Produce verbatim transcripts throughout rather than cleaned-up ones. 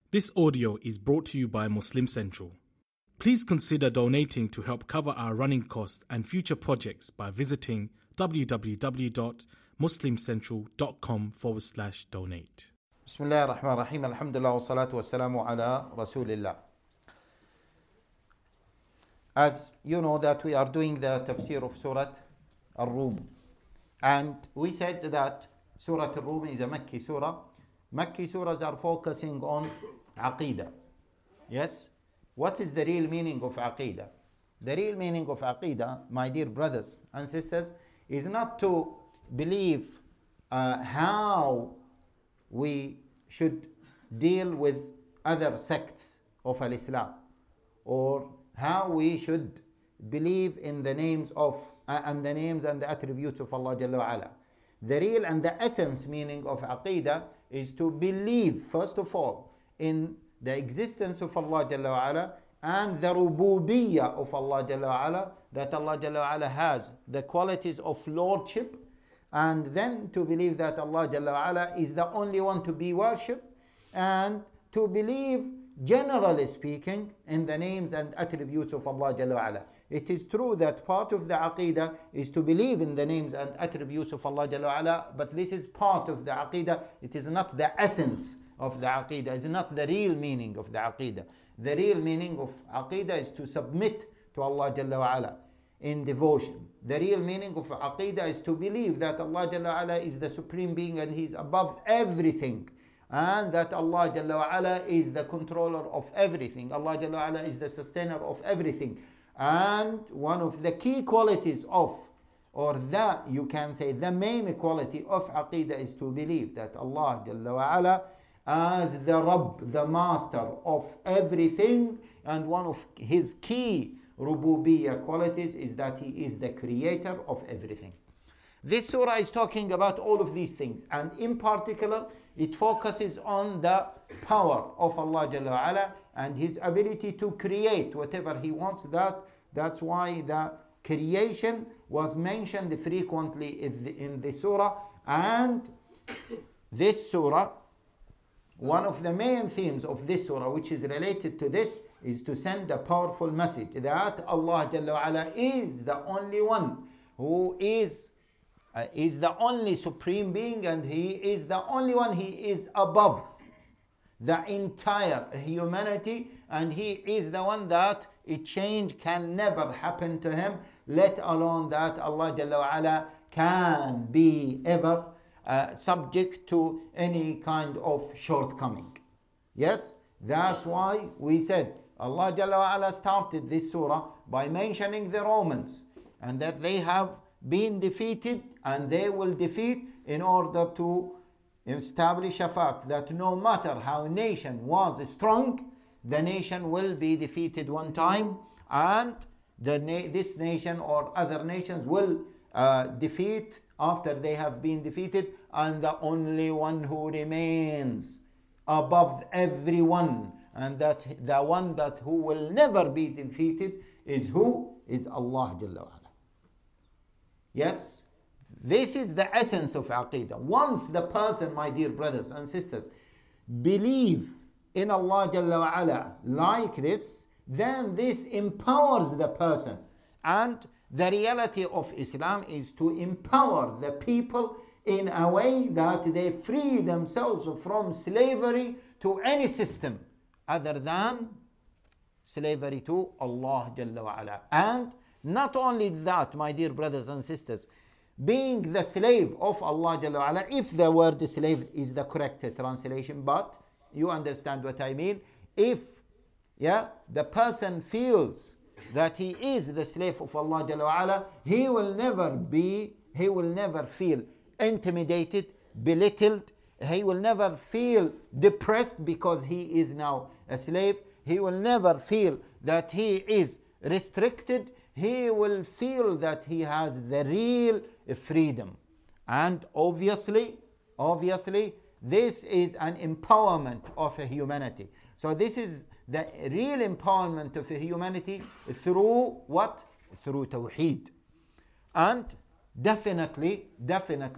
This audio is brought to you by Muslim Central. Please consider donating to help cover our running costs and future projects by visiting www.muslimcentral.com forward slash donate. Bismillah ar-Rahman ar-Rahim. Alhamdulillah wa salatu wa salamu ala Rasulillah. As you know that we are doing the tafsir of Surah Ar-Rum. And we said that Surah Ar-Rum is a Makki surah. Makki surahs are focusing on Aqidah. Yes? What is the real meaning of Aqidah? The real meaning of Aqidah, my dear brothers and sisters, is not to believe uh, how we should deal with other sects of Al-Islam, or how we should believe in the names of uh, and the names and the attributes of Allah Jalla wa Ala. The real and the essence meaning of Aqidah is to believe, first of all, in the existence of Allah Jalla wa Ala and the rububiyyah of Allah Jalla wa Ala, that Allah Jalla wa Ala has the qualities of lordship, and then to believe that Allah Jalla wa Ala is the only one to be worshipped, and to believe, generally speaking, in the names and attributes of Allah Jalla wa Ala. It is true that part of the Aqidah is to believe in the names and attributes of Allah Jalla wa Ala, but this is part of the Aqidah. It is not the essence of the Aqidah. It is not the real meaning of the Aqidah. The real meaning of Aqidah is to submit to Allah Jalla wa Ala in devotion. The real meaning of Aqidah is to believe that Allah Jalla wa Ala is the supreme being and He is above everything, and that Allah Jalla wa Ala is the controller of everything. Allah Jalla wa Ala is the sustainer of everything. And one of the key qualities of, or the, you can say, the main quality of Aqidah is to believe that Allah Jalla wa Ala as the Rabb, the master of everything, and one of His key rububiyyah qualities is that He is the creator of everything. This surah is talking about all of these things, and in particular it focuses on the power of Allah Jalla wa Ala and His ability to create whatever He wants. That that's why the creation was mentioned frequently in the, in the surah. And this surah, one of the main themes of this surah, which is related to this, is to send a powerful message that Allah Jalla wa Ala is the only one who is uh, is the only supreme being, and He is the only one. He is above the entire humanity, and He is the one that a change can never happen to Him, let alone that Allah Jalla wa Ala can be ever uh, subject to any kind of shortcoming. Yes, that's why we said Allah Jalla wa Ala started this surah by mentioning the Romans, and that they have been defeated and they will defeat, in order to establish a fact that no matter how a nation was strong, the nation will be defeated one time, and the na- this nation or other nations will uh, defeat after they have been defeated, and the only one who remains above everyone, and that the one that who will never be defeated is who? Is Allah Jalla wa Ala. Yes, this is the essence of Aqidah. Once the person, my dear brothers and sisters, believe in Allah Jalla wa Ala like this, then this empowers the person. And the reality of Islam is to empower the people in a way that they free themselves from slavery to any system other than slavery to Allah Jalla wa Ala. And not only that, my dear brothers and sisters, being the slave of Allah Jalla wa Ala, if the word slave is the correct translation, but you understand what I mean. If yeah, the person feels that he is the slave of Allah Jalla wa Ala, he will never be, he will never feel intimidated, belittled. He will never feel depressed because he is now a slave. He will never feel that he is restricted. He will feel that he has the real freedom. And obviously, obviously, this is an empowerment of a humanity. So this is the real empowerment of a humanity through what? Through Tawheed. And definitely, definitely,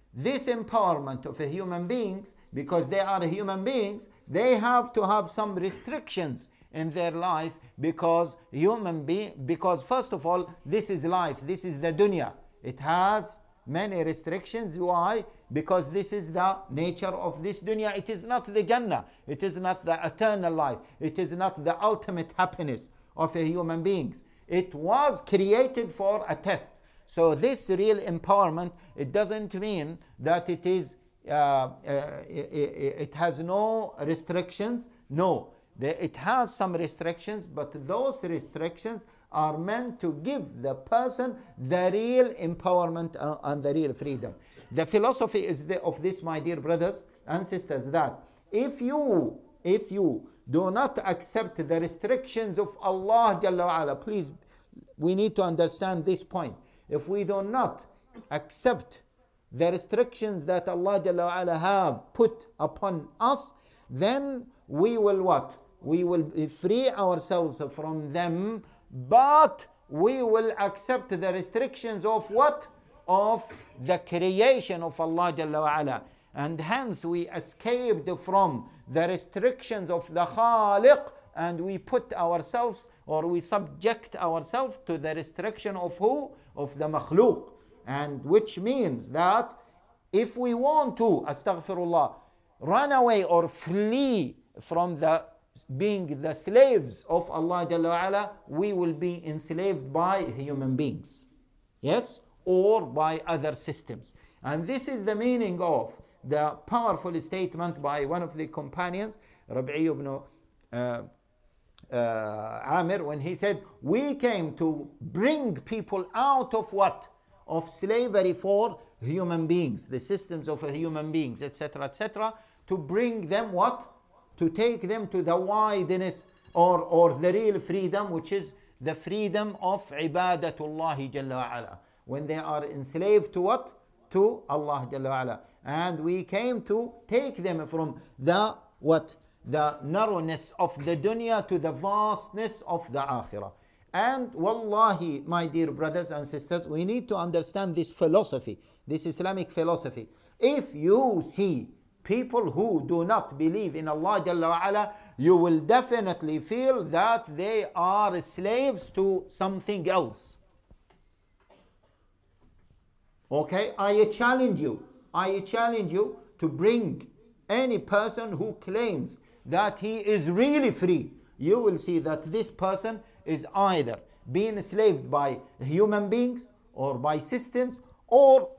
this empowerment of a human beings, because they are human beings, they have to have some restrictions in their life, because human being, because first of all, this is life, this is the dunya. It has many restrictions. Why? Because this is the nature of this dunya. It is not the Jannah. It is not the eternal life. It is not the ultimate happiness of a human beings. It was created for a test. So this real empowerment, it doesn't mean that it is uh, uh, it, it has no restrictions. No, it has some restrictions, but those restrictions are meant to give the person the real empowerment and the real freedom. The philosophy is the, of this, my dear brothers and sisters, that if you if you do not accept the restrictions of Allah Jalla wa Ala, please, we need to understand this point. If we do not accept the restrictions that Allah Jalla wa Ala have put upon us, then we will what? We will free ourselves from them, but we will accept the restrictions of what? Of the creation of Allah Jalla wa Ala. And hence we escaped from the restrictions of the Khaliq, and we put ourselves, or we subject ourselves to the restriction of who? Of the makhluk. And which means that if we want to, astaghfirullah, run away or flee from the being the slaves of Allah Jalla wa Ala, we will be enslaved by human beings. Yes? Or by other systems. And this is the meaning of the powerful statement by one of the companions, Rabi'i ibn uh, uh, Amir, when he said, we came to bring people out of what? Of slavery for human beings, the systems of human beings, et cetera, et cetera, to bring them what? To take them to the wideness or, or the real freedom, which is the freedom of ibadatullahi Jalla wa Ala. When they are enslaved to what? To Allah Jalla wa Ala. And we came to take them from the what? The narrowness of the dunya to the vastness of the akhirah. And wallahi, my dear brothers and sisters, we need to understand this philosophy, this Islamic philosophy. If you see people who do not believe in Allah Jalla wa Ala, you will definitely feel that they are slaves to something else. Okay, I challenge you, I challenge you to bring any person who claims that he is really free. You will see that this person is either being enslaved by human beings or by systems or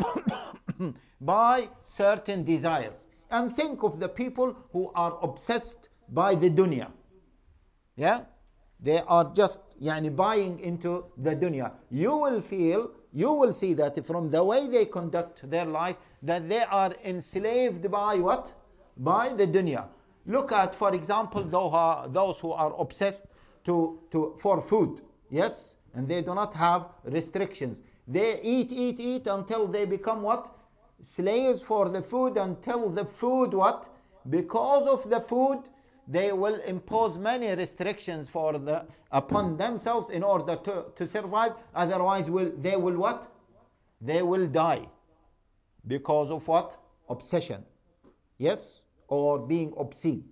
by certain desires. And think of the people who are obsessed by the dunya. Yeah? They are just yani, buying into the dunya. You will feel, you will see that from the way they conduct their life, that they are enslaved by what? By the dunya. Look at, for example, those who are obsessed to, to, for food. Yes? And they do not have restrictions. They eat, eat, eat until they become what? Slaves for the food, until the food what? Because of the food, they will impose many restrictions for the upon themselves in order to, to survive. Otherwise, will they will what? They will die. Because of what? Obsession. Yes? Or being obscene.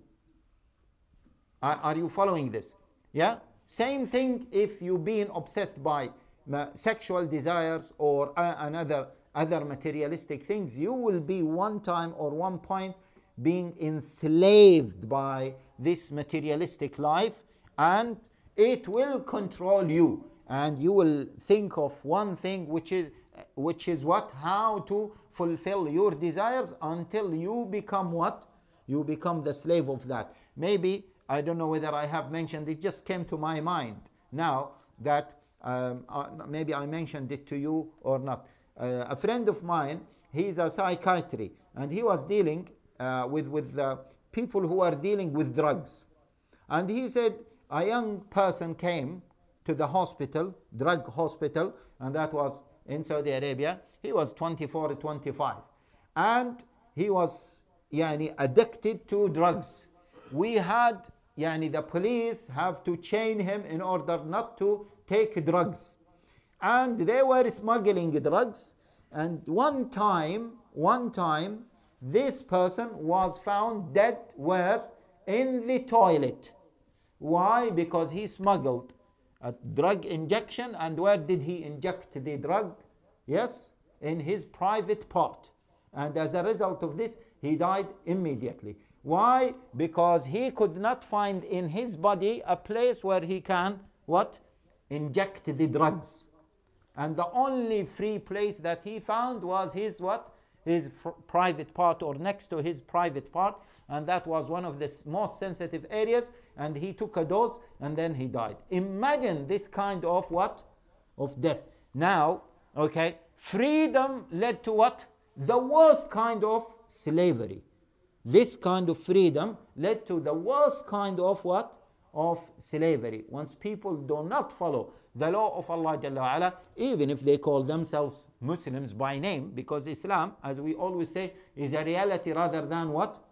Are, are you following this? Yeah? Same thing if you've been obsessed by sexual desires or uh, another other materialistic things, you will be one time or one point being enslaved by this materialistic life, and it will control you, and you will think of one thing, which is which is what? How to fulfill your desires until you become what? You become the slave of that. Maybe, I don't know whether I have mentioned, it just came to my mind now that um, uh, maybe I mentioned it to you or not. Uh, a friend of mine, he's a psychiatrist, and he was dealing uh, with, with uh, people who are dealing with drugs. And he said a young person came to the hospital, drug hospital, and that was in Saudi Arabia. He was twenty-four, twenty-five. And he was yani, addicted to drugs. We had, yani, the police have to chain him in order not to take drugs. And they were smuggling drugs. And one time, one time this person was found dead where? In the toilet. Why? Because he smuggled a drug injection. And where did he inject the drug? Yes, in his private part. And as a result of this, he died immediately. Why? Because he could not find in his body a place where he can, what? Inject the drugs. And the only free place that he found was his what? His private part, or next to his private part. And that was one of the most sensitive areas. And he took a dose and then he died. Imagine this kind of what? Of death. Now, okay, freedom led to what? The worst kind of slavery. This kind of freedom led to the worst kind of what? Of slavery. Once people do not follow the law of Allah Jalla wa Ala, even if they call themselves Muslims by name, because Islam, as we always say, is a reality rather than what?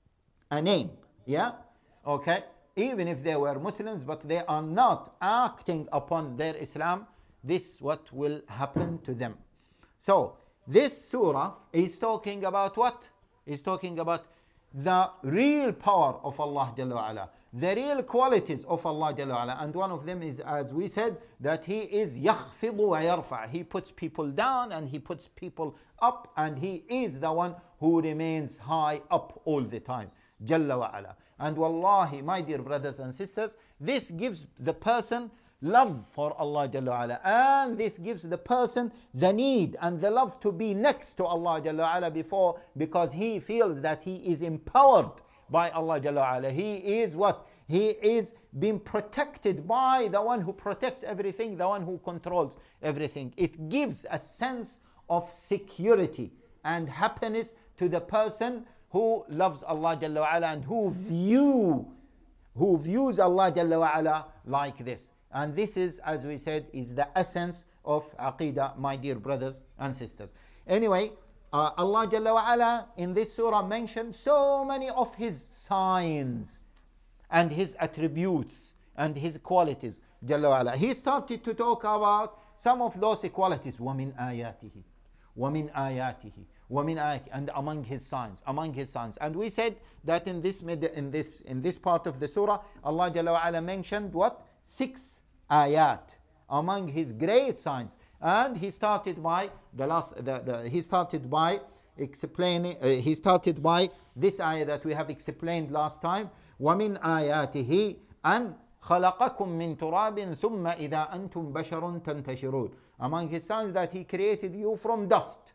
A name. Yeah? Okay? Even if they were Muslims, but they are not acting upon their Islam, this what will happen to them. So, this surah is talking about what? Is talking about the real power of Allah Jalla wa Ala, the real qualities of Allah Jalla wa Ala. And one of them is, as we said, that He is يَخْفِضُ وَيَرْفَعُ. He puts people down and He puts people up, and He is the one who remains high up all the time. Jalla wa Ala. And wallahi, my dear brothers and sisters, this gives the person love for Allah Jalla wa Ala, and this gives the person the need and the love to be next to Allah Jalla wa Ala before, because he feels that he is empowered by Allah Jalla wa Ala. He is what? He is being protected by the one who protects everything, the one who controls everything. It gives a sense of security and happiness to the person who loves Allah Jalla wa Ala and who view who views Allah Jalla wa Ala like this. And this is, as we said, is the essence of Aqidah, my dear brothers and sisters. Anyway, uh, Allah Jalla wa Ala in this surah mentioned so many of His signs and His attributes and His qualities. Jalla wa Ala. He started to talk about some of those qualities. وَمِنْ آيَاتِهِ وَمِنْ آيَاتِهِ وَمِنْ آيَاتِهِ, and among His signs, among His signs. And we said that in this in this in this part of the surah, Allah Jalla wa Ala mentioned what? Six ayat among His great signs. And he started by the last the, the he started by explaining uh, he started by this ayah that we have explained last time. وَمِنْ آيَاتِهِ أَنْ خَلَقَكُم مِّن تُرَابٍ ثُمَّ إِذَا أَنْتُمْ بَشَرٌ تَنْتَشِرُونَ. Among His signs that He created you from dust.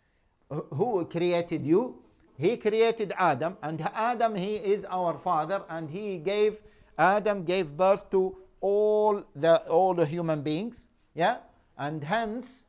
Who created you? He created Adam, and Adam, he is our father, and he gave Adam gave birth to all the all the human beings. Yeah, and hence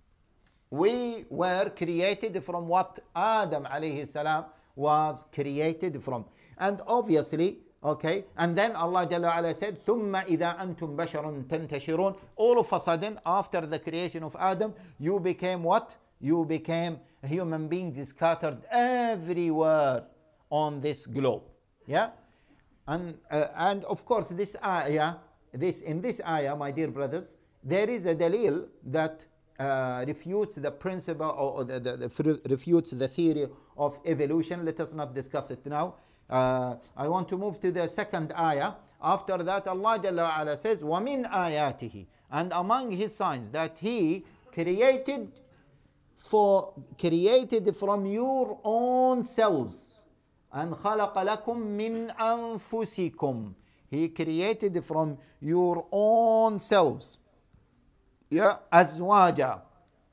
we were created from what Adam alayhi salam was created from. And obviously, okay, and then Allah Jalla wa Ala said, ثُمَّ إِذَا أَنْتُمْ بَشَرٌ تَنْتَشِرُونَ. All of a sudden, after the creation of Adam, you became what? You became human beings scattered everywhere on this globe. Yeah? And, uh, and of course, this ayah, this, in this ayah, my dear brothers, there is a dalil that uh, refutes the principle, or, or the, the, the, refutes the theory of evolution. Let us not discuss it now. Uh, I want to move to the second ayah. After that, Allah Jalla wa Ala says, وَمِنْ آيَاتِهِ, and among His signs that He created for created from your own selves. And خَلَقَ لَكُم مِّنْ أَنفُسِكُم. He created from your own selves. Yeah, أزواجا.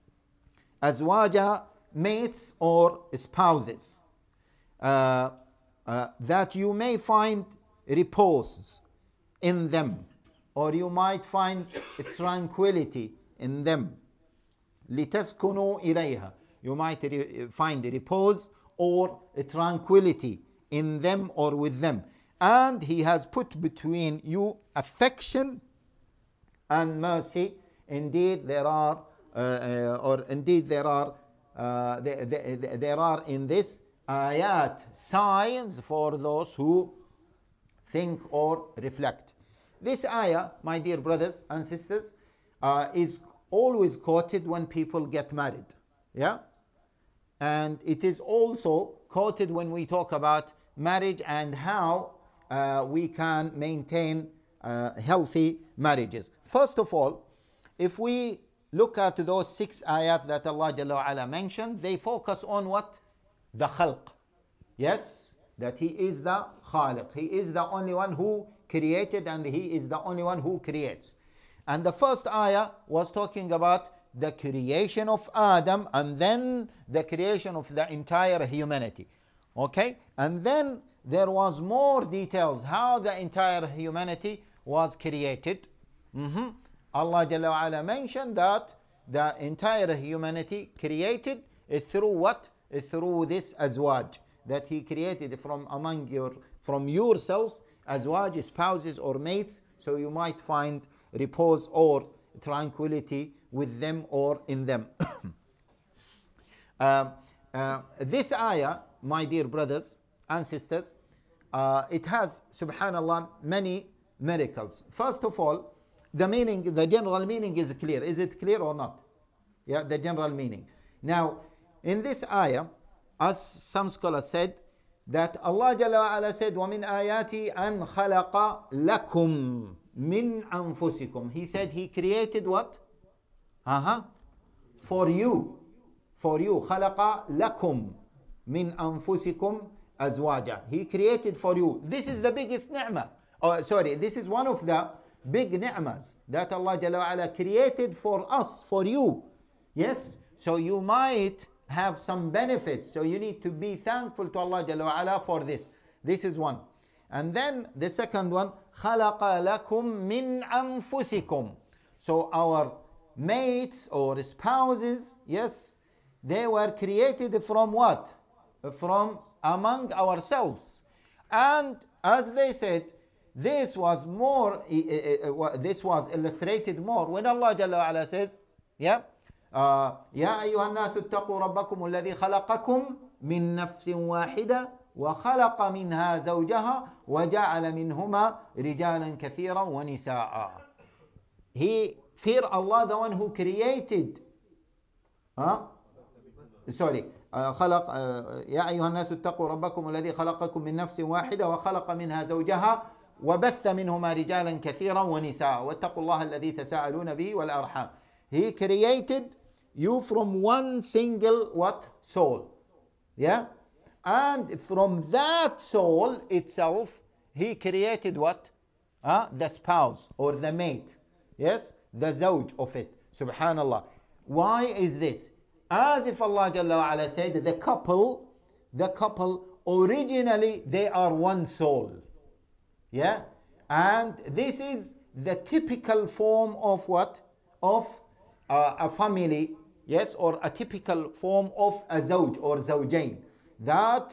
أزواجا, mates or spouses. Uh, uh, that you may find repose in them, or you might find tranquility in them. لِتَسْكُنُوا إِلَيْهَا. You might re- find repose or tranquility in them or with them. And He has put between you affection and mercy. Indeed there are, uh, uh, or indeed there are, uh, there, there, there are in this ayat signs for those who think or reflect. This ayah, my dear brothers and sisters, uh, is always quoted when people get married. Yeah? and it is also quoted when we talk about marriage and how uh, we can maintain uh, healthy marriages. First of all, if we look at those six ayat that Allah Jalla wa Ala mentioned, they focus on what? The khalq. Yes, that He is the khaliq. He is the only one who created, and He is the only one who creates. And the first ayah was talking about the creation of Adam and then the creation of the entire humanity. Okay? And then there was more details how the entire humanity was created. Mm-hmm. Allah Jalla wa Ala mentioned that the entire humanity created through what? Through this azwaj, that He created from among your, from yourselves, azwaj, spouses or mates, so you might find repose or tranquility with them or in them. uh, uh, this ayah, my dear brothers and sisters, uh, it has, subhanallah, many miracles. First of all, the meaning, the general meaning is clear. Is it clear or not? Yeah, the general meaning. Now, in this ayah, as some scholars said, that Allah Jalla wa Ala said, وَمِنْ آيَاتِ أَنْ خَلَقَ لَكُمْ مِنْ أَنفُسِكُمْ. He said He created what? Uh-huh. For you. For you. خَلَقَ لَكُمْ مِنْ أَنفُسِكُمْ أَزْوَاجًا. He created for you. This is the biggest ni'mah. Oh, sorry, this is one of the big ni'mas that Allah Jalla wa Ala created for us, for you. Yes? So you might have some benefits. So you need to be thankful to Allah Jalla wa Ala for this. This is one. And then the second one, خَلَقَ لَكُم مِّنْ أَنفُسِكُمْ. So our mates or spouses, yes, they were created from what? From among ourselves. And as they said, this was more, uh, this was illustrated more when Allah Jalla wa Ala says, yeah, uh, يا أيها الناس اتقوا ربكم الذي خلقكم من نفس واحدة وخلق منها زوجها وجعل منهما رجالا كثيرا ونساء. He, fear Allah, the one who created. Huh? Sorry. خلق يا أيها الناس اتقوا ربكم الذي خلقكم من نفس واحدة وخلق منها زوجها وبث منهما رجالا كثيرا ونساء واتقوا الله الذي تساءلون به والأرحام. He created you from one single what? Soul. Yeah? And from that soul itself, He created what? Uh, the spouse or the mate. Yes? The zawj of it. Subhanallah. Why is this? As if Allah Jalla wa Ala said, the couple, the couple, originally they are one soul. Yeah? And this is the typical form of what? Of uh, a family, yes, or a typical form of a zawj or zawjain. That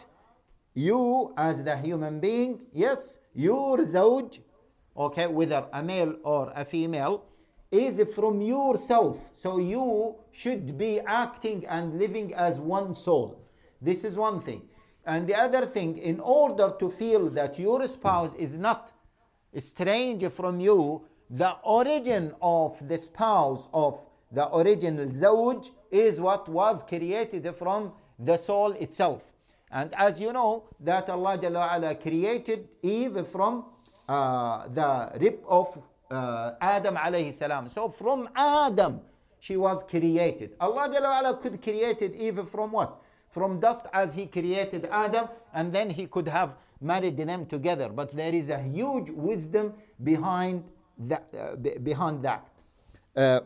you as the human being, yes, your zawj, okay, whether a male or a female, is from yourself. So you should be acting and living as one soul. This is one thing. And the other thing, in order to feel that your spouse is not strange from you, the origin of the spouse of the original zawj is what was created from the soul itself. And as you know, that Allah Jalla wa Ala created Eve from uh, the rib of uh, Adam alayhi salam. So from Adam she was created. Allah Jalla wa Ala could create Eve from what? From dust, as He created Adam, and then He could have married them together. But there is a huge wisdom behind that. Uh, behind that. Uh,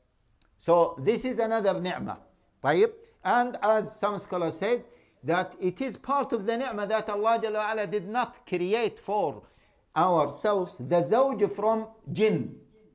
so this is another ni'mah. طيب. And as some scholars said, that it is part of the ni'mah that Allah Jalla wa Ala did not create for ourselves the zawj from jinn.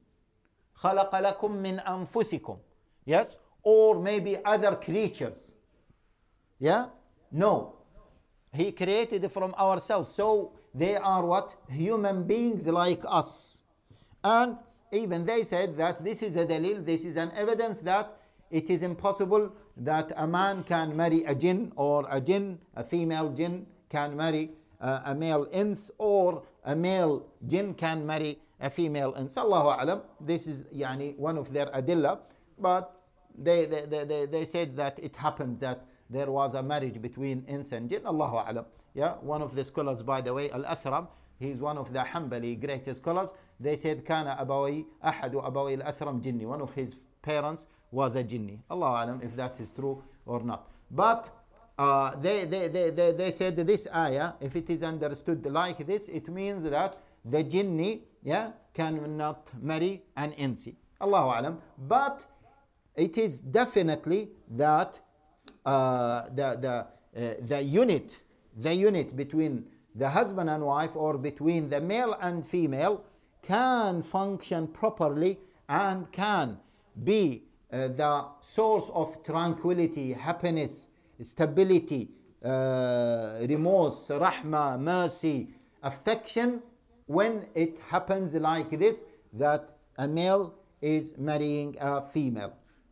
خَلَقَ لَكُم مِّنْ أَنفُسِكُم. Yes? Or maybe other creatures. Yeah? No. He created from ourselves. So they are what? Human beings like us. And even they said that this is a dalil, this is an evidence that it is impossible that a man can marry a jinn, or a jinn, a female jinn can marry uh, a male ins, or a male jinn can marry a female ins. Allahu alam. This is yani, one of their adillah. But they, they, they, they said that it happened that there was a marriage between ins and jinn. Allahu a'lam. Yeah, one of the scholars, by the way, Al-Athram, he's one of the Hanbali great scholars. They said, Kana abawi, ahadu abawi al-Athram jinni. One of his parents was a jinni. Allahu a'lam if that is true or not. But uh, they, they, they, they, they said this ayah, if it is understood like this, it means that the jinni, yeah, cannot marry an insi. Allahu a'lam. But it is definitely that uh, the, the, uh, the unit, the unit between the husband and wife, or between the male and female, can function properly and can be uh, the source of tranquility, happiness, stability, uh, remorse, rahmah, mercy, affection, when it happens like this, that a male is marrying a female.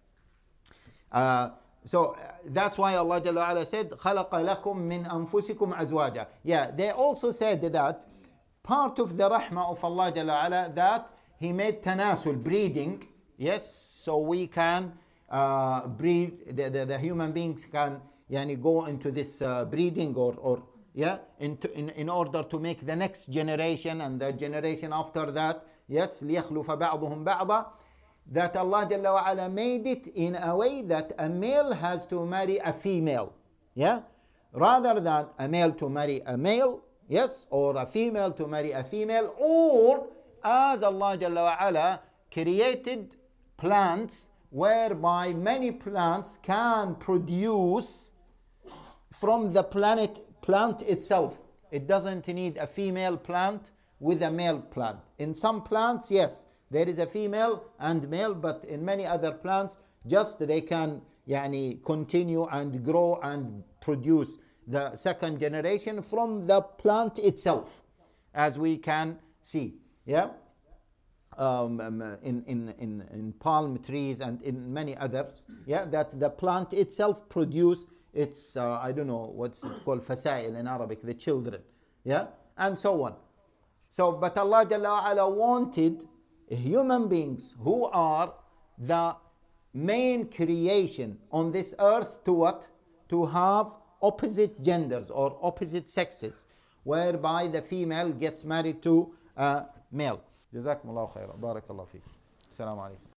Uh, so uh, that's why Allah Jalla wa Ala said, خَلَقَ لَكُم مِّنْ أَنفُسِكُمْ أَزْوَاجًا. Yeah, they also said that part of the rahmah of Allah Jalla wa Ala, that He made tanasul, breeding, yes, so we can uh, breed, the, the, the human beings can yani, go into this uh, breeding, or, or yeah, into, in, in order to make the next generation and the generation after that, yes, لِيَخْلُفَ بَعْضُهُمْ بَعْضًا, that Allah Jalla wa Ala made it in a way that a male has to marry a female, yeah, rather than a male to marry a male, yes, or a female to marry a female, or as Allah Jalla wa Ala created plants whereby many plants can produce from the planet plant itself. It doesn't need a female plant with a male plant. In some plants, yes, there is a female and male, but in many other plants, just they can yani, continue and grow and produce the second generation from the plant itself, as we can see. Yeah, um, in, in, in, in palm trees and in many others, yeah, that the plant itself produce its, uh, I don't know what's it called, fasail in Arabic, the children, yeah, and so on. So, but Allah Jalla wa Ala wanted human beings who are the main creation on this earth to what? To have opposite genders or opposite sexes, whereby the female gets married to a male. جزاكم الله خيرا. بارك الله فيك. السلام عليكم.